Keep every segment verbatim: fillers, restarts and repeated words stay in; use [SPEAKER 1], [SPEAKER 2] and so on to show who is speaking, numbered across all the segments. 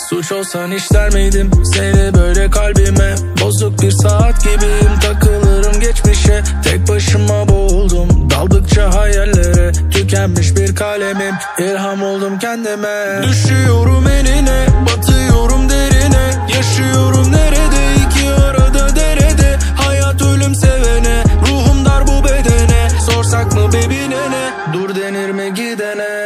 [SPEAKER 1] Suç olsan işler miydim seni böyle kalbime? Bozuk bir saat gibiyim, takılırım geçmişe. Tek başıma boğuldum daldıkça hayallere. Tükenmiş bir kalemim, ilham oldum kendime. Düşüyorum enine, batıyorum derine. Yaşıyorum nerede, iki arada derede. Hayat ölüm sevene, ruhum dar bu bedene. Sorsak mı baby nene, dur denir mi gidene?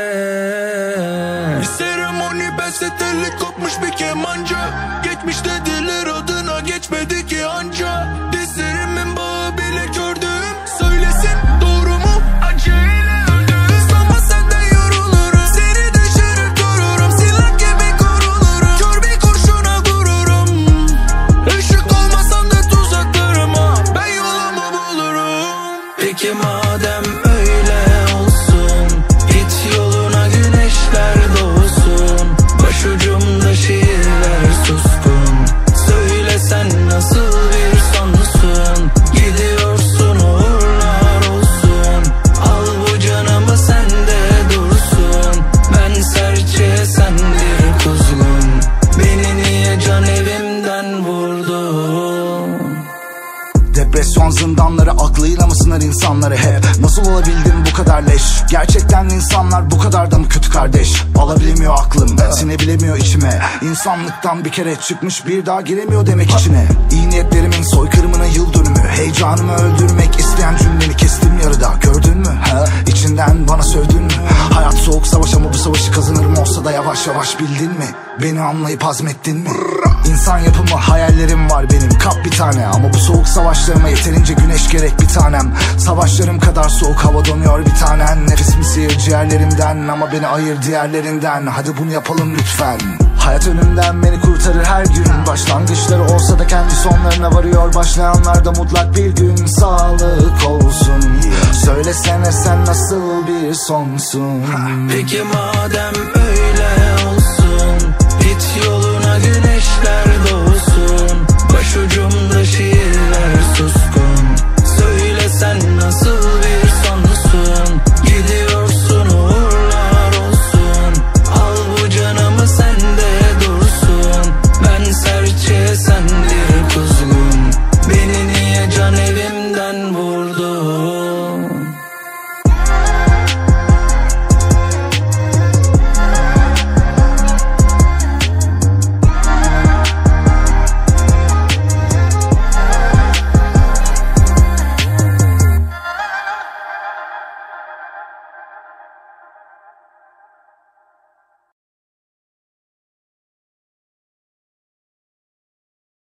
[SPEAKER 1] Bir seremoni bense telli kopmuş bir kemancı. Geçmiş dediler adına, geçmedi ki anca. Dizlerimin bağı bile gördüm, söylesin doğru mu? Acıyla öldüm, sanma senden yorulurum. Seni düşürür dururum, silah gibi korulurum. Kör bir kurşuna vururum. Işık olmasam da tuzaklarıma, ben yolumu bulurum. Peki madem öyle olsun, git yoluna güneşler doğsun. Başucumda şiirler suskun. Söyle sen nasıl bir sonsun? Gidiyorsun uğurlar olsun. Al bu canımı sende dursun. Ben serçe sen bir kuzgun. Beni niye can evimden vurdun?
[SPEAKER 2] Depresyon zindanları aklıyla mı sınır insanları hep? Nasıl olabildim bu kadar leş? Gerçekten insanlar bu kadar da mı kötü kardeş? Alabilemiyor aklım, sinebilemiyor içime. İnsanlıktan bir kere çıkmış, bir daha giremiyor demek içine. İyi niyetlerimin soykırımına yıl dönümü. Heyecanımı öldürmek isteyen cümleni kestim yarıda. Gördün mü? Ha? İçinden bana sövdün mü? Hayat soğuk savaş ama bu savaşı kazanırım olsa da yavaş yavaş, bildin mi? Beni anlayıp hazmettin mi? İnsan yapımı hayallerim var benim, kap bir tane. Ama bu soğuk savaşlarıma yeterince güneş gerek bir tanem. Savaşlarım kadar soğuk hava donuyor bir tanen. Nefesimi sıyır ciğerlerimden ama beni ayır diğerlerinden. Hadi bunu yapalım lütfen. Hayat önümden beni kurtarır her gün. Başlangıçları olsa da kendi sonlarına varıyor. Başlayanlarda mutlak bir gün sağlık olsun. Söylesene sen nasıl bir sonsun?
[SPEAKER 1] Peki madem öyle